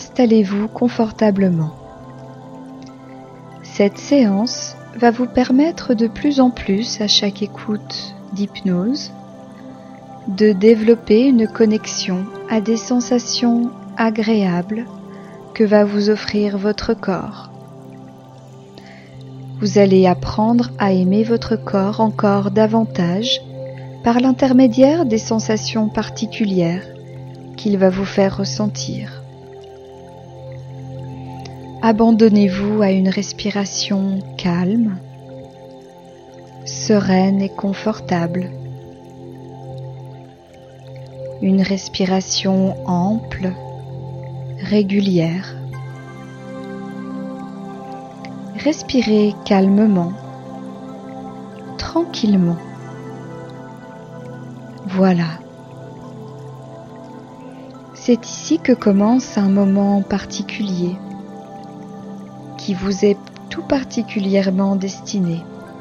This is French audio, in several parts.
installez-vous confortablement. Cette séance va vous permettre de plus en plus, à chaque écoute d'hypnose, de développer une connexion à des sensations agréables que va vous offrir votre corps. Vous allez apprendre à aimer votre corps encore davantage par l'intermédiaire des sensations particulières qu'il va vous faire ressentir. Abandonnez-vous à une respiration calme, sereine et confortable. Une respiration ample, régulière. Respirez calmement, tranquillement. Voilà. C'est ici que commence un moment particulier qui vous est tout particulièrement destiné.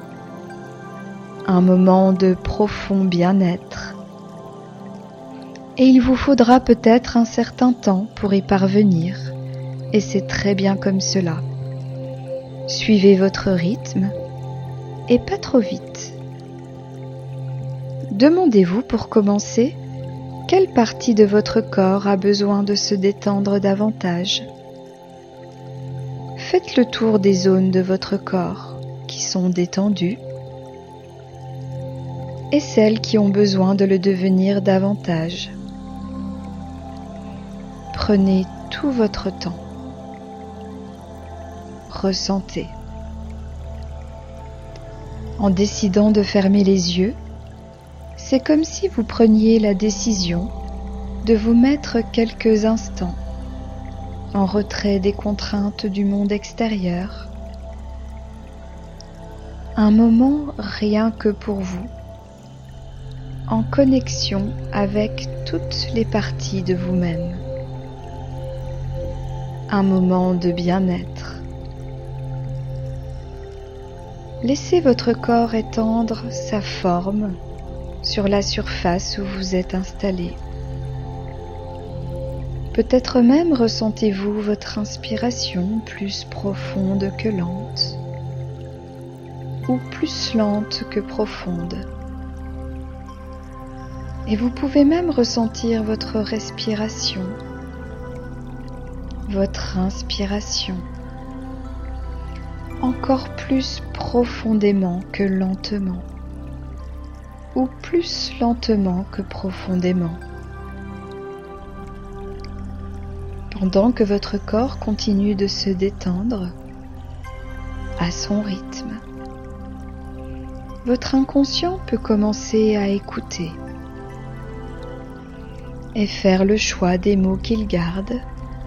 Un moment de profond bien-être. Et il vous faudra peut-être un certain temps pour y parvenir, et c'est très bien comme cela. Suivez votre rythme, et pas trop vite. Demandez-vous pour commencer, quelle partie de votre corps a besoin de se détendre davantage? Faites le tour des zones de votre corps qui sont détendues et celles qui ont besoin de le devenir davantage. Prenez tout votre temps. Ressentez. En décidant de fermer les yeux, c'est comme si vous preniez la décision de vous mettre quelques instants en retrait des contraintes du monde extérieur. Un moment rien que pour vous, en connexion avec toutes les parties de vous-même. Un moment de bien-être. Laissez votre corps étendre sa forme sur la surface où vous êtes installé. Peut-être même ressentez-vous votre inspiration plus profonde que lente, ou plus lente que profonde. Et vous pouvez même ressentir votre respiration, votre inspiration, encore plus profondément que lentement, ou plus lentement que profondément. Pendant que votre corps continue de se détendre à son rythme, votre inconscient peut commencer à écouter et faire le choix des mots qu'il garde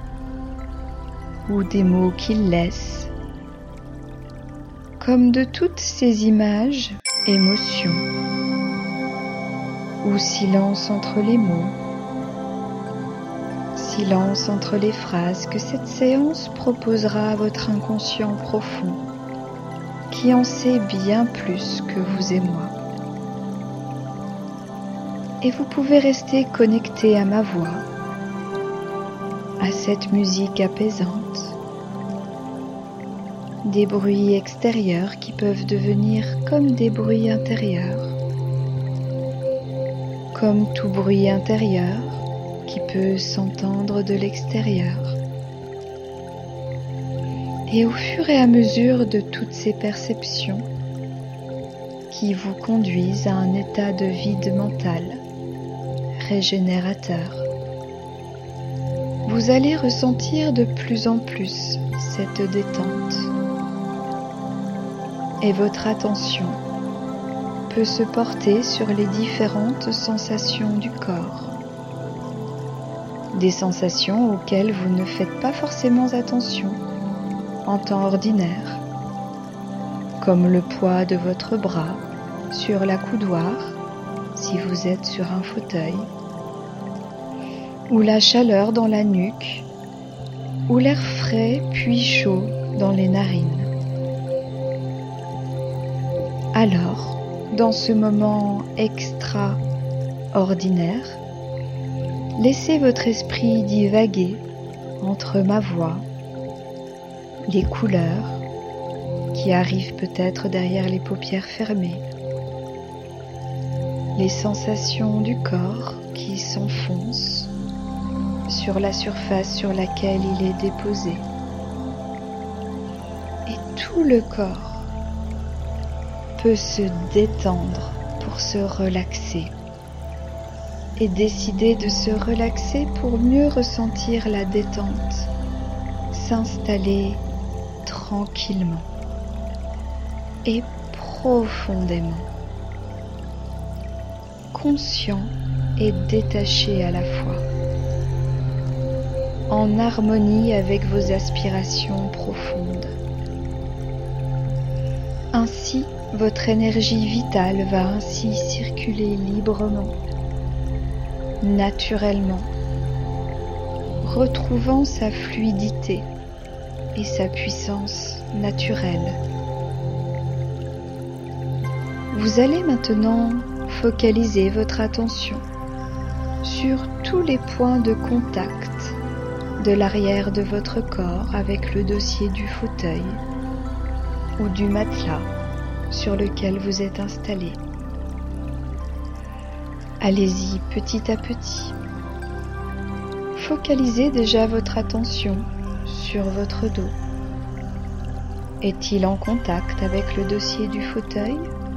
ou des mots qu'il laisse, comme de toutes ces images, émotions ou silence entre les mots, silence entre les phrases que cette séance proposera à votre inconscient profond, qui en sait bien plus que vous et moi. Et vous pouvez rester connecté à ma voix, à cette musique apaisante, des bruits extérieurs qui peuvent devenir comme des bruits intérieurs, comme tout bruit intérieur qui peut s'entendre de l'extérieur. Et au fur et à mesure de toutes ces perceptions qui vous conduisent à un état de vide mental régénérateur, vous allez ressentir de plus en plus cette détente. Et votre attention peut se porter sur les différentes sensations du corps. Des sensations auxquelles vous ne faites pas forcément attention en temps ordinaire, comme le poids de votre bras sur la coudoir si vous êtes sur un fauteuil, ou la chaleur dans la nuque, ou l'air frais puis chaud dans les narines. Alors, dans ce moment extraordinaire, laissez votre esprit divaguer entre ma voix, les couleurs qui arrivent peut-être derrière les paupières fermées, les sensations du corps qui s'enfoncent sur la surface sur laquelle il est déposé. Et tout le corps peut se détendre pour se relaxer et décider de se relaxer pour mieux ressentir la détente s'installer tranquillement et profondément, conscient et détaché à la fois, en harmonie avec vos aspirations profondes. Ainsi, votre énergie vitale va ainsi circuler librement, naturellement, retrouvant sa fluidité et sa puissance naturelle. Vous allez maintenant focaliser votre attention sur tous les points de contact de l'arrière de votre corps avec le dossier du fauteuil ou du matelas sur lequel vous êtes installé. Allez-y petit à petit. Focalisez déjà votre attention sur votre dos. Est-il en contact avec le dossier du fauteuil?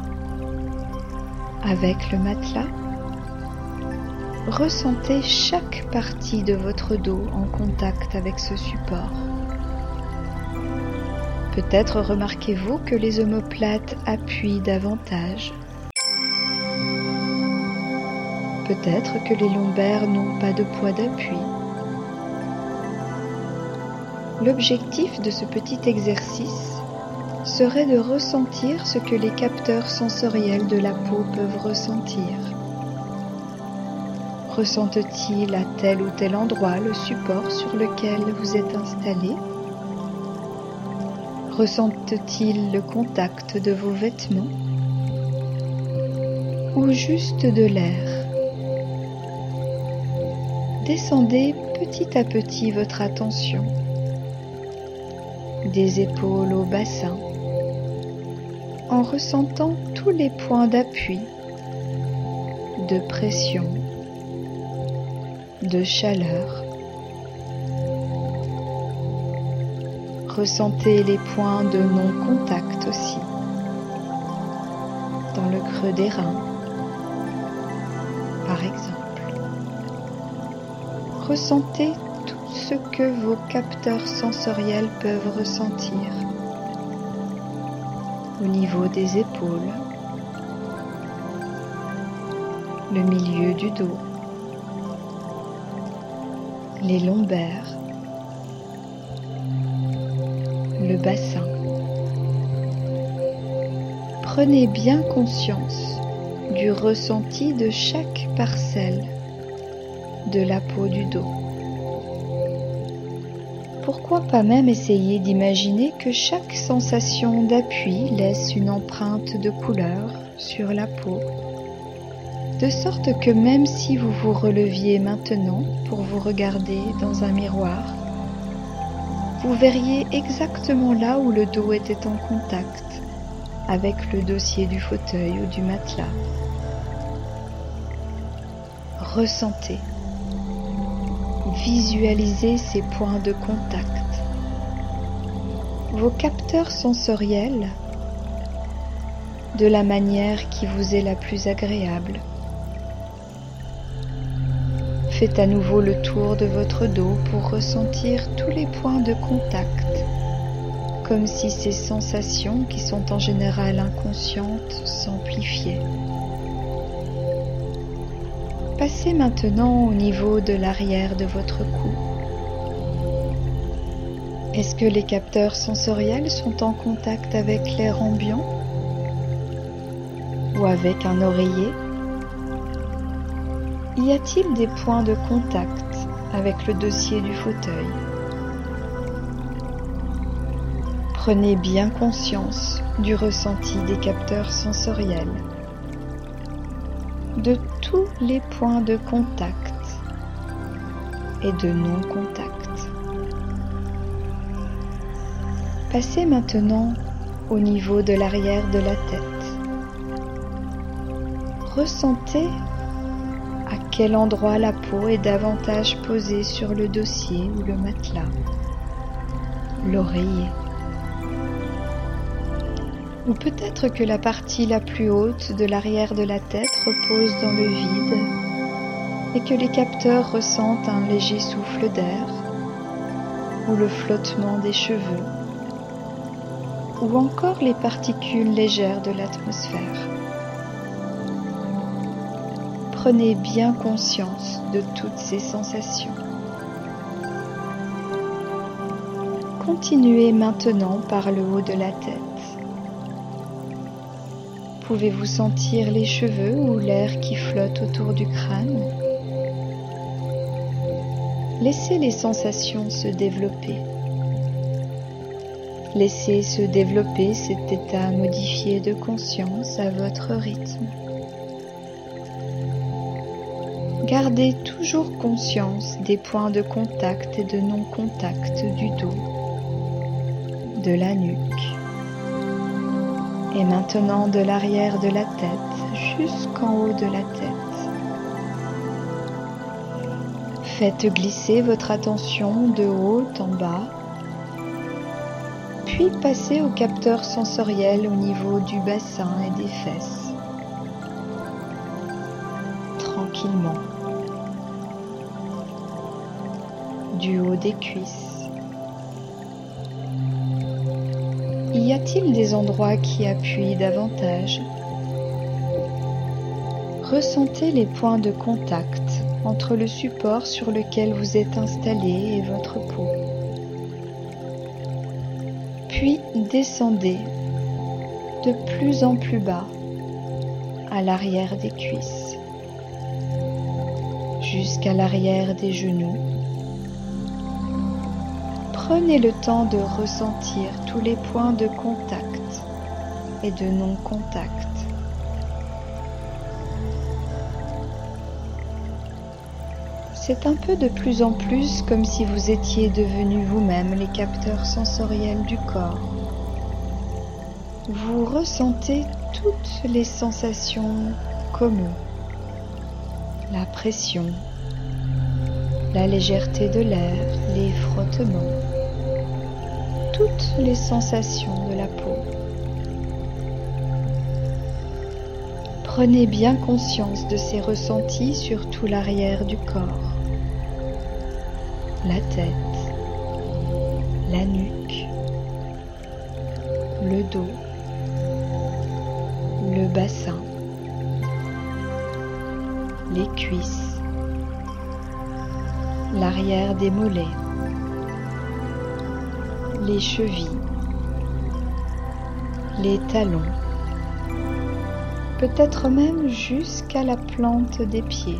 Avec le matelas? Ressentez chaque partie de votre dos en contact avec ce support. Peut-être remarquez-vous que les omoplates appuient davantage. Peut-être que les lombaires n'ont pas de poids d'appui. L'objectif de ce petit exercice serait de ressentir ce que les capteurs sensoriels de la peau peuvent ressentir. Ressente-t-il à tel ou tel endroit le support sur lequel vous êtes installé? Ressente-t-il le contact de vos vêtements? Ou juste de l'air? Descendez petit à petit votre attention, des épaules au bassin, en ressentant tous les points d'appui, de pression, de chaleur. Ressentez les points de non-contact aussi, dans le creux des reins, par exemple. Ressentez tout ce que vos capteurs sensoriels peuvent ressentir au niveau des épaules, le milieu du dos, les lombaires, le bassin. Prenez bien conscience du ressenti de chaque parcelle de la peau du dos. Pourquoi pas même essayer d'imaginer que chaque sensation d'appui laisse une empreinte de couleur sur la peau, de sorte que même si vous vous releviez maintenant pour vous regarder dans un miroir, vous verriez exactement là où le dos était en contact avec le dossier du fauteuil ou du matelas. Ressentez. Visualisez ces points de contact. Vos capteurs sensoriels de la manière qui vous est la plus agréable. Faites à nouveau le tour de votre dos pour ressentir tous les points de contact, comme si ces sensations, qui sont en général inconscientes, s'amplifiaient. Passez maintenant au niveau de l'arrière de votre cou. Est-ce que les capteurs sensoriels sont en contact avec l'air ambiant ou avec un oreiller? Y a-t-il des points de contact avec le dossier du fauteuil? Prenez bien conscience du ressenti des capteurs sensoriels, de tous les points de contact et de non-contact. Passez maintenant au niveau de l'arrière de la tête. Ressentez à quel endroit la peau est davantage posée sur le dossier ou le matelas, l'oreiller. Ou peut-être que la partie la plus haute de l'arrière de la tête repose dans le vide et que les capteurs ressentent un léger souffle d'air ou le flottement des cheveux ou encore les particules légères de l'atmosphère. Prenez bien conscience de toutes ces sensations. Continuez maintenant par le haut de la tête. Pouvez-vous sentir les cheveux ou l'air qui flotte autour du crâne? Laissez les sensations se développer. Laissez se développer cet état modifié de conscience à votre rythme. Gardez toujours conscience des points de contact et de non-contact du dos, de la nuque, et maintenant de l'arrière de la tête jusqu'en haut de la tête. Faites glisser votre attention de haut en bas, puis passez au capteur sensoriel au niveau du bassin et des fesses. Tranquillement. Du haut des cuisses. Y a-t-il des endroits qui appuient davantage? Ressentez les points de contact entre le support sur lequel vous êtes installé et votre peau. Puis descendez de plus en plus bas à l'arrière des cuisses, jusqu'à l'arrière des genoux. Prenez le temps de ressentir tous les points de contact et de non-contact. C'est un peu de plus en plus comme si vous étiez devenu vous-même les capteurs sensoriels du corps. Vous ressentez toutes les sensations communes, la pression, la légèreté de l'air, les frottements, toutes les sensations de la peau. Prenez bien conscience de ces ressentis sur tout l'arrière du corps, la tête, la nuque, le dos, le bassin, les cuisses, l'arrière des mollets, les chevilles, les talons, peut-être même jusqu'à la plante des pieds.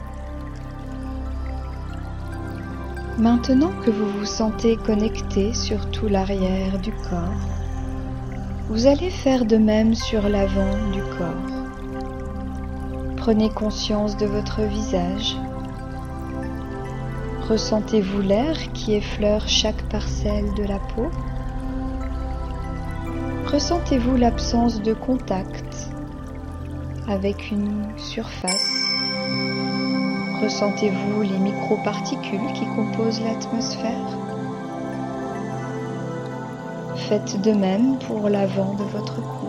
Maintenant que vous vous sentez connecté sur tout l'arrière du corps, vous allez faire de même sur l'avant du corps. Prenez conscience de votre visage. Ressentez-vous l'air qui effleure chaque parcelle de la peau? Ressentez-vous l'absence de contact avec une surface? Ressentez-vous les microparticules qui composent l'atmosphère? Faites de même pour l'avant de votre cou.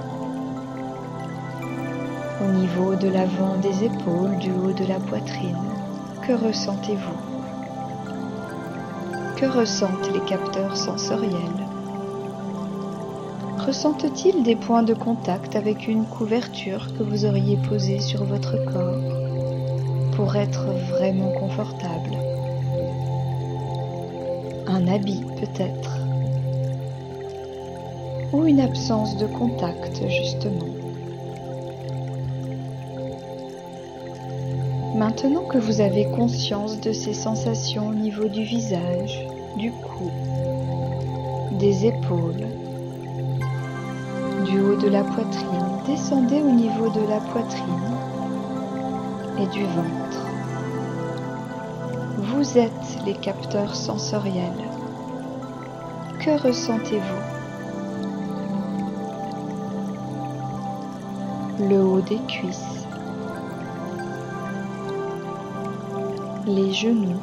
Au niveau de l'avant des épaules, du haut de la poitrine, que ressentez-vous? Que ressentent les capteurs sensoriels? Ressentent-ils des points de contact avec une couverture que vous auriez posée sur votre corps pour être vraiment confortable? Un habit peut-être? Ou une absence de contact justement? Maintenant que vous avez conscience de ces sensations au niveau du visage, du cou, des épaules, du haut de la poitrine, descendez au niveau de la poitrine et du ventre. Vous êtes les capteurs sensoriels. que ressentez-vous? Le haut des cuisses, les genoux.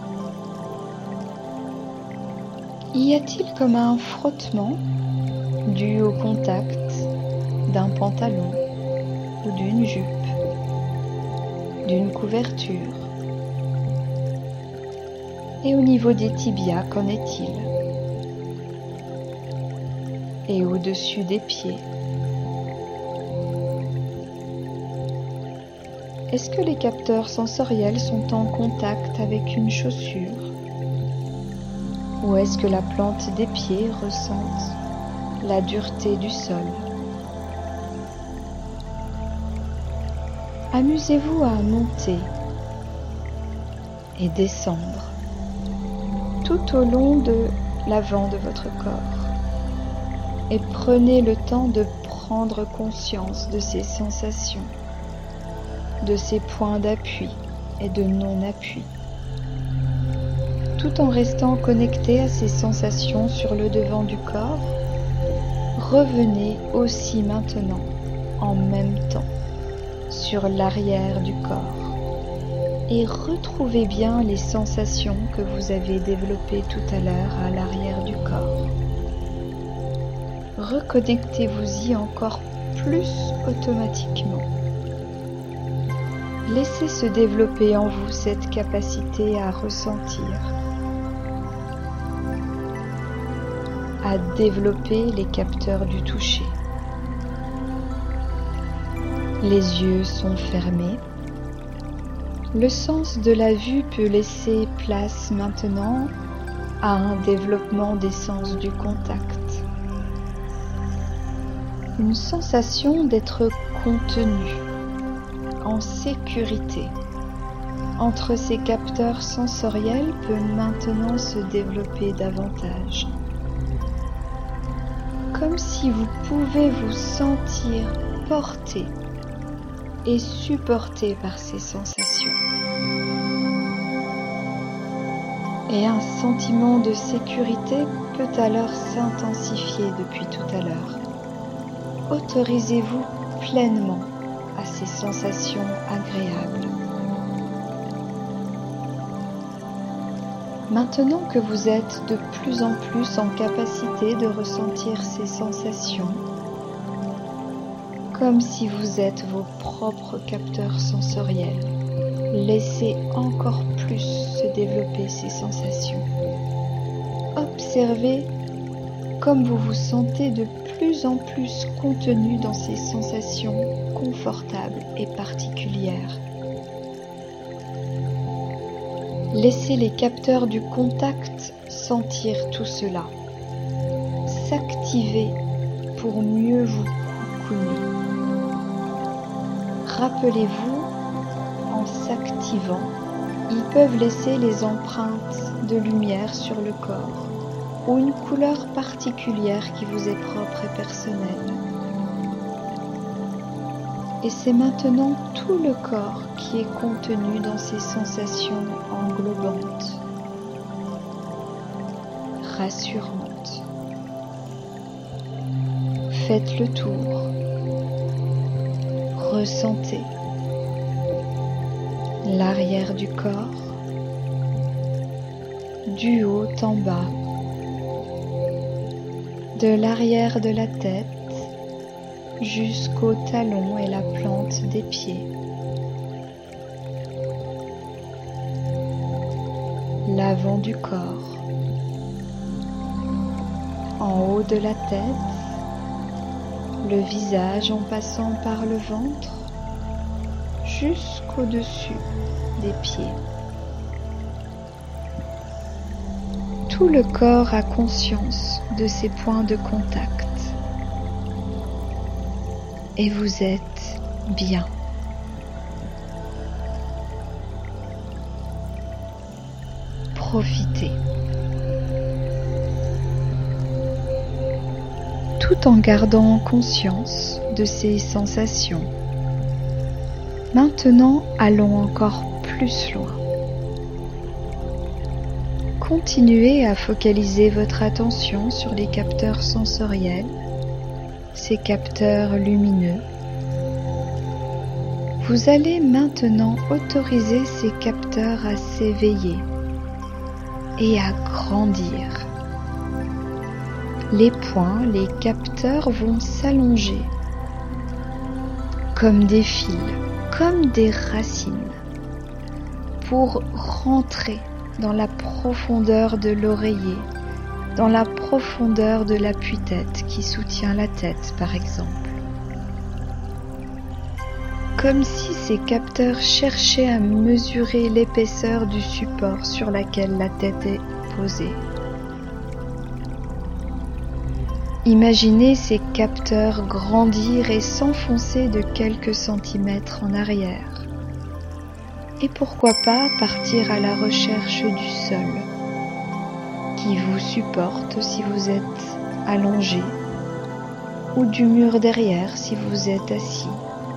Y a-t-il comme un frottement dû au contact d'un pantalon ou d'une jupe, d'une couverture? Et au niveau des tibias, qu'en est-il? Et au-dessus des pieds? Est-ce que les capteurs sensoriels sont en contact avec une chaussure? Ou est-ce que la plante des pieds ressent la dureté du sol? Amusez-vous à monter et descendre tout au long de l'avant de votre corps et prenez le temps de prendre conscience de ces sensations, de ces points d'appui et de non-appui, tout en restant connecté à ces sensations sur le devant du corps. Revenez aussi maintenant, en même temps, sur l'arrière du corps et retrouvez bien les sensations que vous avez développées tout à l'heure à l'arrière du corps. Reconnectez-vous-y encore plus automatiquement. Laissez se développer en vous cette capacité à ressentir, à développer les capteurs du toucher. Les yeux sont fermés. Le sens de la vue peut laisser place maintenant à un développement des sens du contact. Une sensation d'être contenu, en sécurité, entre ces capteurs sensoriels peut maintenant se développer davantage. Comme si vous pouvez vous sentir porté et supporté par ces sensations. Et un sentiment de sécurité peut alors s'intensifier depuis tout à l'heure. Autorisez-vous pleinement à ces sensations agréables. Maintenant que vous êtes de plus en plus en capacité de ressentir ces sensations, comme si vous êtes vos propres capteurs sensoriels, laissez encore plus se développer ces sensations. Observez comme vous vous sentez de plus en plus contenu dans ces sensations confortables et particulières. Laissez les capteurs du contact sentir tout cela, s'activer pour mieux vous cocooner. Rappelez-vous, en s'activant, ils peuvent laisser les empreintes de lumière sur le corps ou une couleur particulière qui vous est propre et personnelle. Et c'est maintenant tout le corps qui est contenu dans ces sensations englobantes, rassurantes. Faites le tour. Ressentez l'arrière du corps, du haut en bas, de l'arrière de la tête jusqu'au talon et la plante des pieds. L'avant du corps, en haut de la tête, le visage en passant par le ventre jusqu'au-dessus des pieds. Tout le corps a conscience de ces points de contact et vous êtes bien. Profitez. Tout en gardant conscience de ces sensations. Maintenant, allons encore plus loin. continuez à focaliser votre attention sur les capteurs sensoriels, ces capteurs lumineux. Vous allez maintenant autoriser ces capteurs à s'éveiller et à grandir. Les points, les capteurs vont s'allonger comme des fils, comme des racines, pour rentrer dans la profondeur de l'oreiller, dans la profondeur de l'appui-tête qui soutient la tête par exemple. Comme si ces capteurs cherchaient à mesurer l'épaisseur du support sur laquelle la tête est posée. Imaginez ces capteurs grandir et s'enfoncer de quelques centimètres en arrière. Et pourquoi pas partir à la recherche du sol, qui vous supporte si vous êtes allongé, ou du mur derrière si vous êtes assis.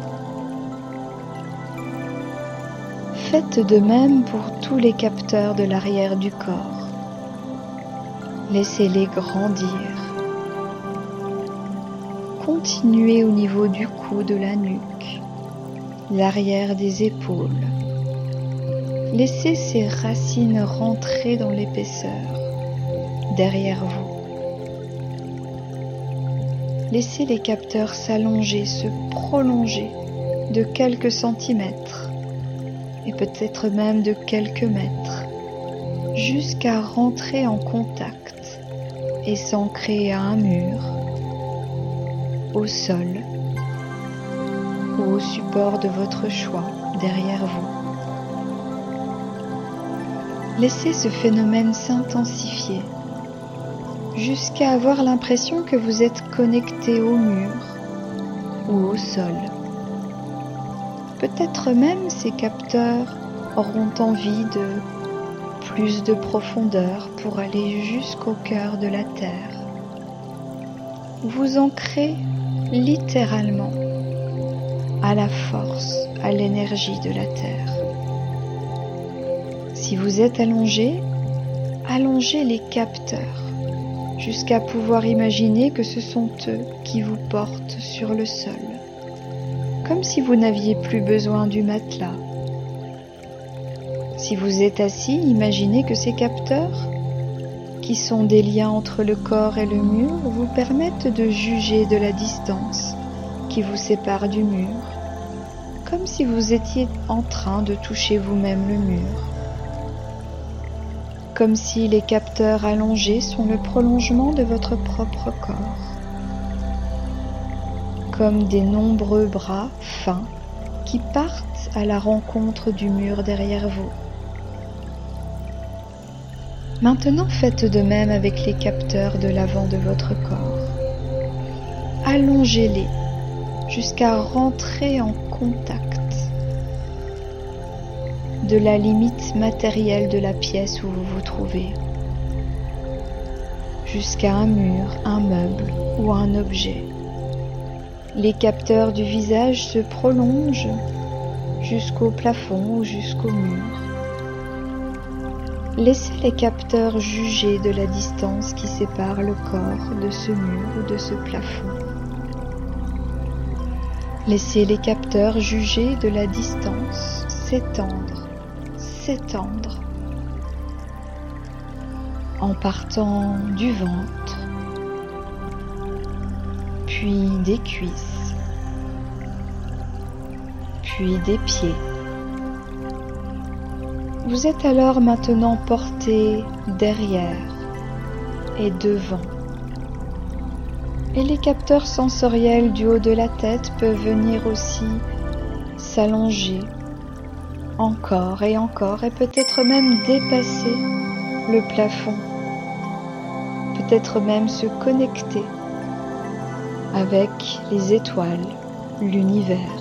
Faites de même pour tous les capteurs de l'arrière du corps. Laissez-les grandir. Continuez au niveau du cou, de la nuque, l'arrière des épaules. Laissez ces racines rentrer dans l'épaisseur, derrière vous. Laissez les capteurs s'allonger, se prolonger de quelques centimètres, et peut-être même de quelques mètres, jusqu'à rentrer en contact et s'ancrer à un mur, au sol ou au support de votre choix derrière vous. Laissez ce phénomène s'intensifier jusqu'à avoir l'impression que vous êtes connecté au mur ou au sol. Peut-être même ces capteurs auront envie de plus de profondeur pour aller jusqu'au cœur de la Terre. Vous ancrez littéralement à la force, à l'énergie de la Terre. Si vous êtes allongé, allongez les capteurs jusqu'à pouvoir imaginer que ce sont eux qui vous portent sur le sol, comme si vous n'aviez plus besoin du matelas. Si vous êtes assis, imaginez que ces capteurs, qui sont des liens entre le corps et le mur, vous permettent de juger de la distance qui vous sépare du mur, comme si vous étiez en train de toucher vous-même le mur, comme si les capteurs allongés sont le prolongement de votre propre corps, comme des nombreux bras fins qui partent à la rencontre du mur derrière vous. Maintenant, faites de même avec les capteurs de l'avant de votre corps. Allongez-les jusqu'à rentrer en contact de la limite matérielle de la pièce où vous vous trouvez, jusqu'à un mur, un meuble ou un objet. Les capteurs du visage se prolongent jusqu'au plafond ou jusqu'au mur. Laissez les capteurs juger de la distance qui sépare le corps de ce mur ou de ce plafond. Laissez les capteurs juger de la distance s'étendre, s'étendre, en partant du ventre, puis des cuisses, puis des pieds. Vous êtes alors maintenant porté derrière et devant. Et les capteurs sensoriels du haut de la tête peuvent venir aussi s'allonger encore et peut-être même dépasser le plafond, peut-être même se connecter avec les étoiles, l'univers.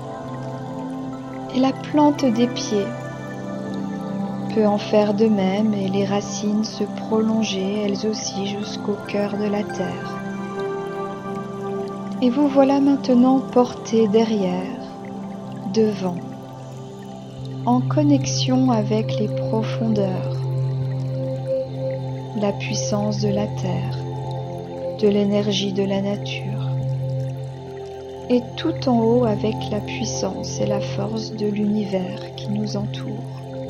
Et la plante des pieds peut en faire de même et les racines se prolonger elles aussi jusqu'au cœur de la terre. Et vous voilà maintenant porté derrière, devant, en connexion avec les profondeurs, la puissance de la terre, de l'énergie de la nature, et tout en haut avec la puissance et la force de l'univers qui nous entoure.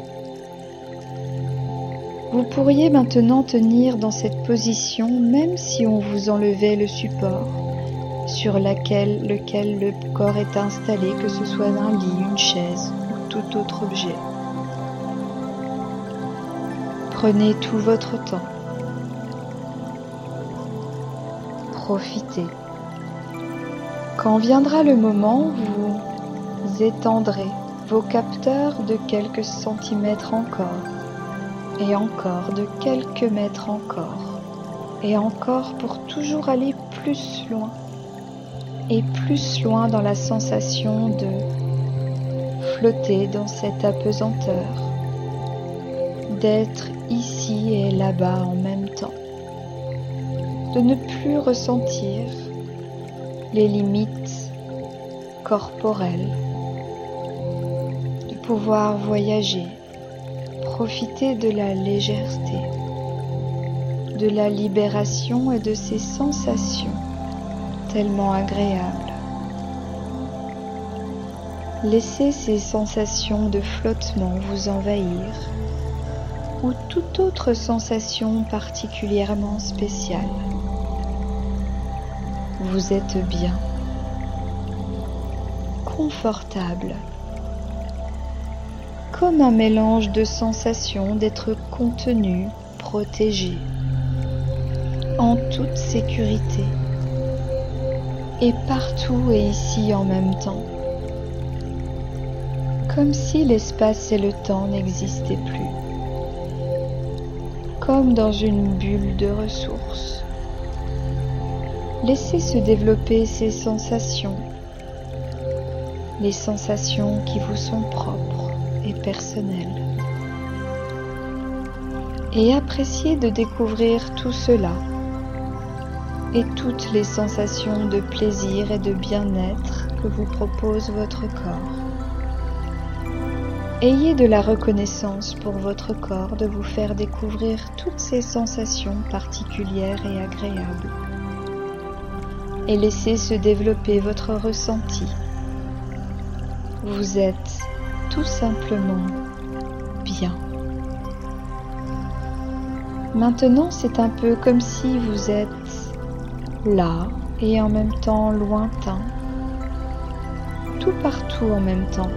Vous pourriez maintenant tenir dans cette position même si on vous enlevait le support sur lequel le corps est installé, que ce soit un lit, une chaise ou tout autre objet. Prenez tout votre temps. Profitez. Quand viendra le moment, vous étendrez vos capteurs de quelques centimètres encore, et encore de quelques mètres encore, et encore pour toujours aller plus loin, et plus loin dans la sensation de flotter dans cette apesanteur, d'être ici et là-bas en même temps, de ne plus ressentir les limites corporelles, de pouvoir voyager, profiter de la légèreté, de la libération et de ces sensations tellement agréables. Laissez ces sensations de flottement vous envahir, ou toute autre sensation particulièrement spéciale. Vous êtes bien, confortable, comme un mélange de sensations d'être contenu, protégé, en toute sécurité, et partout et ici en même temps, comme si l'espace et le temps n'existaient plus, comme dans une bulle de ressources. Laissez se développer ces sensations, les sensations qui vous sont propres et personnelles. Et appréciez de découvrir tout cela et toutes les sensations de plaisir et de bien-être que vous propose votre corps. Ayez de la reconnaissance pour votre corps de vous faire découvrir toutes ces sensations particulières et agréables. Et laissez se développer votre ressenti. Vous êtes tout simplement bien. Maintenant, c'est un peu comme si vous êtes là et en même temps lointain, tout partout en même temps.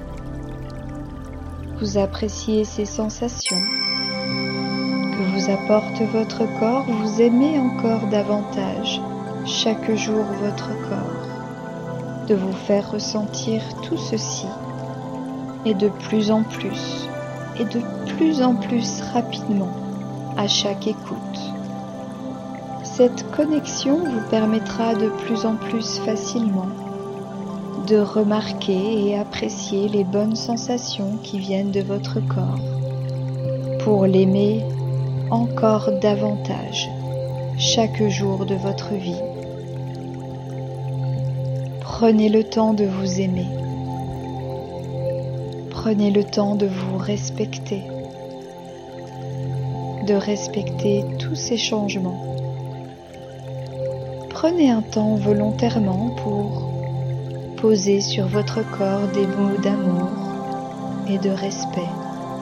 Vous appréciez ces sensations que vous apporte votre corps, vous aimez encore davantage chaque jour votre corps, de vous faire ressentir tout ceci, et de plus en plus, et de plus en plus rapidement à chaque écoute. Cette connexion vous permettra de plus en plus facilement de remarquer et apprécier les bonnes sensations qui viennent de votre corps, pour l'aimer encore davantage chaque jour de votre vie. Prenez le temps de vous aimer. Prenez le temps de vous respecter, de respecter tous ces changements. Prenez un temps volontairement pour poser sur votre corps des mots d'amour et de respect,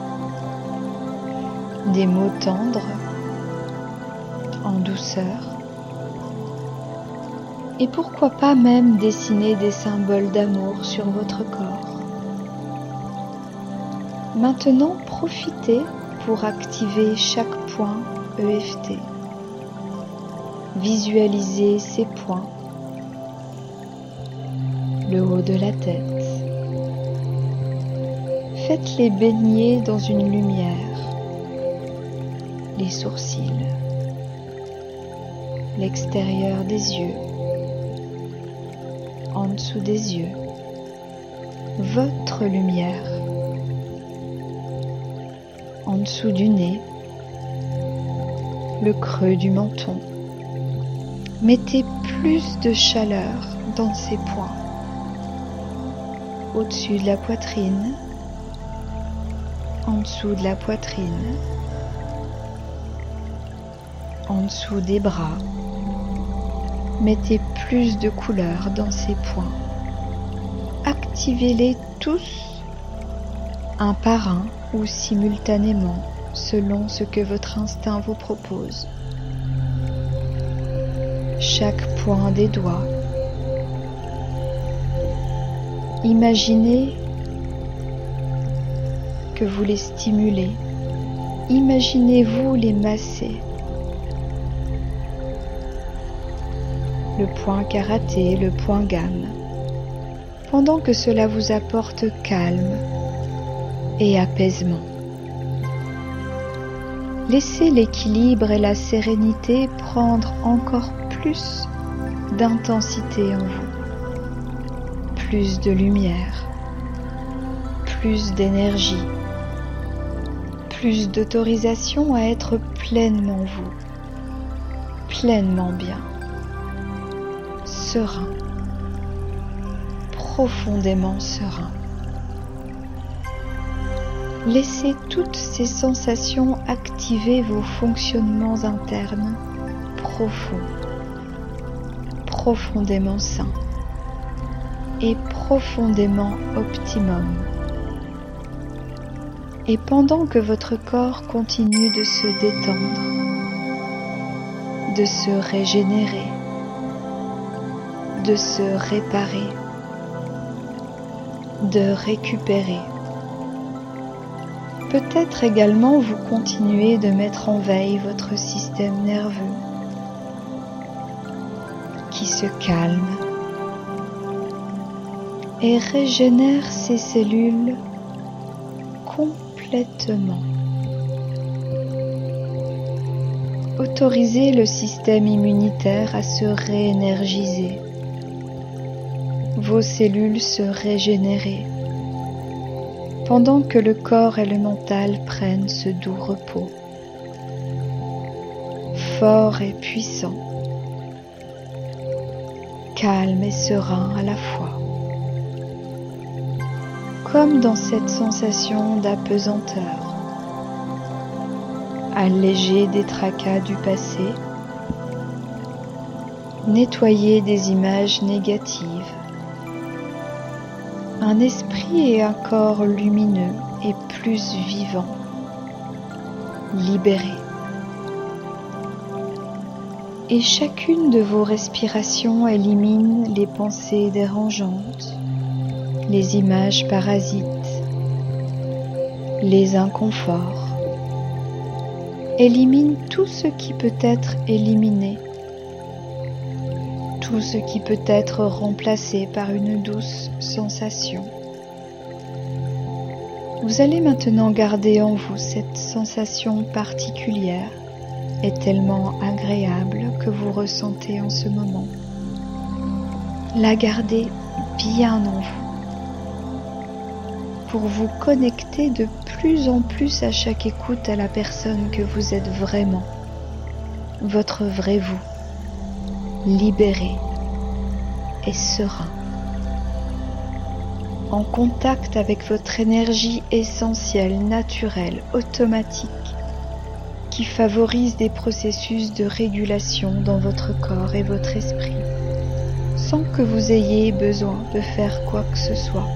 des mots tendres, en douceur, et pourquoi pas même dessiner des symboles d'amour sur votre corps. Maintenant, profitez pour activer chaque point EFT. Visualisez ces points, le haut de la tête. Faites-les baigner dans une lumière, les sourcils, l'extérieur des yeux, en dessous des yeux, votre lumière, en dessous du nez, le creux du menton. Mettez plus de chaleur dans ces points, au-dessus de la poitrine, en dessous de la poitrine, en dessous des bras. Mettez plus de couleurs dans ces points. Activez-les tous, un par un ou simultanément, selon ce que votre instinct vous propose. Chaque point des doigts. Imaginez que vous les stimulez. Imaginez-vous les masser. Le point karaté, le point gamme. Pendant que cela vous apporte calme et apaisement. Laissez l'équilibre et la sérénité prendre encore plus d'intensité en vous, plus de lumière, plus d'énergie, plus d'autorisation à être pleinement vous, pleinement bien, serein, profondément serein. Laissez toutes ces sensations activer vos fonctionnements internes profonds, profondément sains et profondément optimum. Et pendant que votre corps continue de se détendre, de se régénérer, de se réparer, de récupérer, peut-être également vous continuez de mettre en veille votre système nerveux qui se calme et régénère ses cellules complètement. Autorisez le système immunitaire à se réénergiser, vos cellules se régénérer, pendant que le corps et le mental prennent ce doux repos, fort et puissant, calme et serein à la fois. Comme dans cette sensation d'apesanteur, alléger des tracas du passé, nettoyer des images négatives, un esprit et un corps lumineux et plus vivant, libéré. Et chacune de vos respirations élimine les pensées dérangeantes, les images parasites, les inconforts. Élimine tout ce qui peut être éliminé, tout ce qui peut être remplacé par une douce sensation. Vous allez maintenant garder en vous cette sensation particulière et tellement agréable que vous ressentez en ce moment. La gardez bien en vous, pour vous connecter de plus en plus à chaque écoute à la personne que vous êtes vraiment, votre vrai vous, libéré et serein, en contact avec votre énergie essentielle, naturelle, automatique, qui favorise des processus de régulation dans votre corps et votre esprit, sans que vous ayez besoin de faire quoi que ce soit.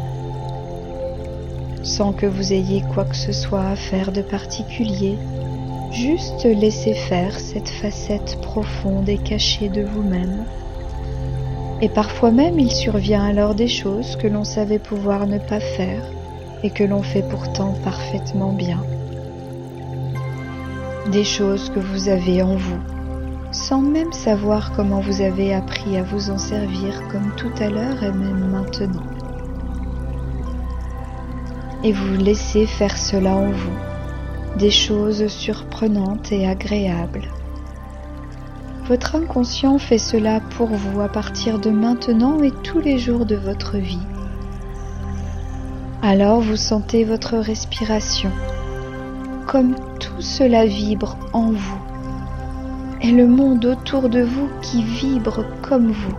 Sans que vous ayez quoi que ce soit à faire de particulier, juste laissez faire cette facette profonde et cachée de vous-même. Et parfois même il survient alors des choses que l'on savait pouvoir ne pas faire et que l'on fait pourtant parfaitement bien. Des choses que vous avez en vous, sans même savoir comment vous avez appris à vous en servir comme tout à l'heure et même maintenant. Et vous laissez faire cela en vous, des choses surprenantes et agréables. Votre inconscient fait cela pour vous à partir de maintenant et tous les jours de votre vie. Alors vous sentez votre respiration, comme tout cela vibre en vous, et le monde autour de vous qui vibre comme vous.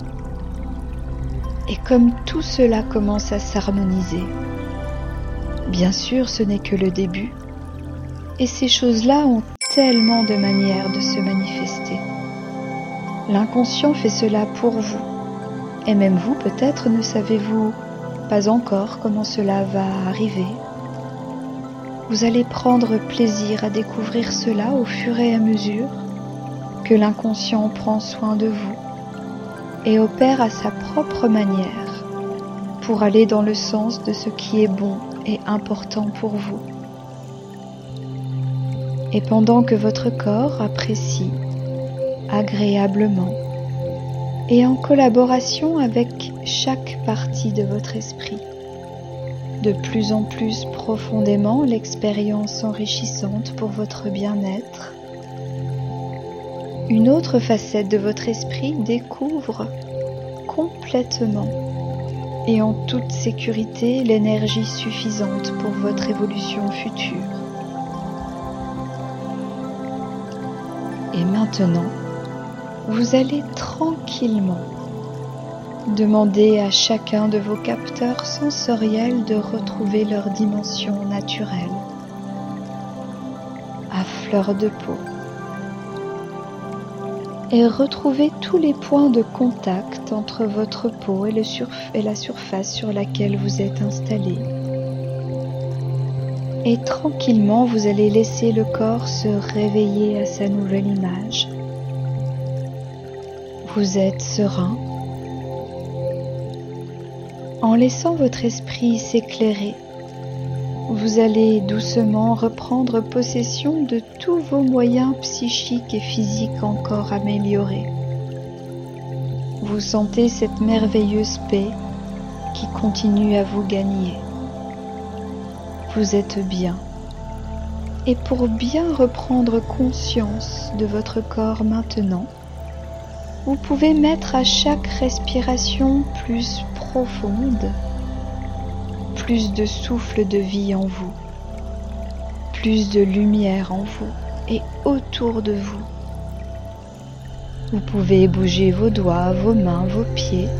Et comme tout cela commence à s'harmoniser. Bien sûr, ce n'est que le début, et ces choses-là ont tellement de manières de se manifester. L'inconscient fait cela pour vous. Et même vous, peut-être, ne savez-vous pas encore comment cela va arriver. Vous allez prendre plaisir à découvrir cela au fur et à mesure que l'inconscient prend soin de vous et opère à sa propre manière pour aller dans le sens de ce qui est bon et important pour vous. Et pendant que votre corps apprécie agréablement et en collaboration avec chaque partie de votre esprit, de plus en plus profondément l'expérience enrichissante pour votre bien-être, une autre facette de votre esprit découvre complètement et en toute sécurité l'énergie suffisante pour votre évolution future. Et maintenant, vous allez tranquillement demander à chacun de vos capteurs sensoriels de retrouver leur dimension naturelle, à fleur de peau, et retrouvez tous les points de contact entre votre peau et la surface sur laquelle vous êtes installé. Et tranquillement, vous allez laisser le corps se réveiller à sa nouvelle image. Vous êtes serein, en laissant votre esprit s'éclairer. Vous allez doucement reprendre possession de tous vos moyens psychiques et physiques encore améliorés. Vous sentez cette merveilleuse paix qui continue à vous gagner. Vous êtes bien. Et pour bien reprendre conscience de votre corps maintenant, vous pouvez mettre à chaque respiration plus profonde, plus de souffle de vie en vous, plus de lumière en vous et autour de vous. Vous pouvez bouger vos doigts, vos mains, vos pieds.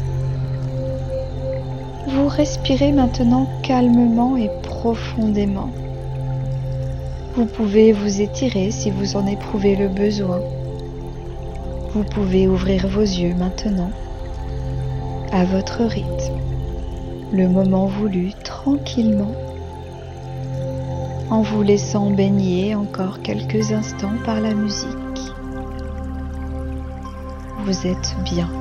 Vous respirez maintenant calmement et profondément. Vous pouvez vous étirer si vous en éprouvez le besoin. Vous pouvez ouvrir vos yeux maintenant, à votre rythme, le moment voulu, tranquillement, en vous laissant baigner encore quelques instants par la musique. Vous êtes bien.